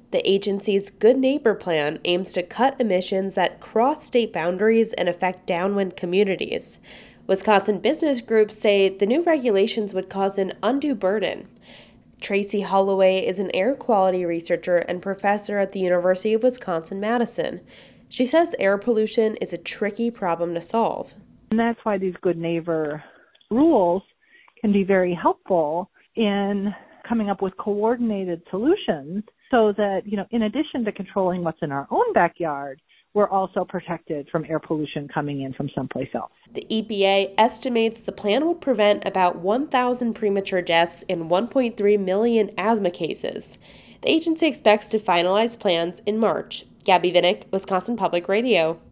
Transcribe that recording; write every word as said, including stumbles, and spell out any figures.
The agency's Good Neighbor Plan aims to cut emissions that cross state boundaries and affect downwind communities. Wisconsin business groups say the new regulations would cause an undue burden. Tracy Holloway is an air quality researcher and professor at the University of Wisconsin-Madison. She says air pollution is a tricky problem to solve. And that's why these Good Neighbor rules can be very helpful in coming up with coordinated solutions so that, you know, in addition to controlling what's in our own backyard, we're also protected from air pollution coming in from someplace else. The E P A estimates the plan would prevent about one thousand premature deaths and one point three million asthma cases. The agency expects to finalize plans in March. Gabby Vinnick, Wisconsin Public Radio.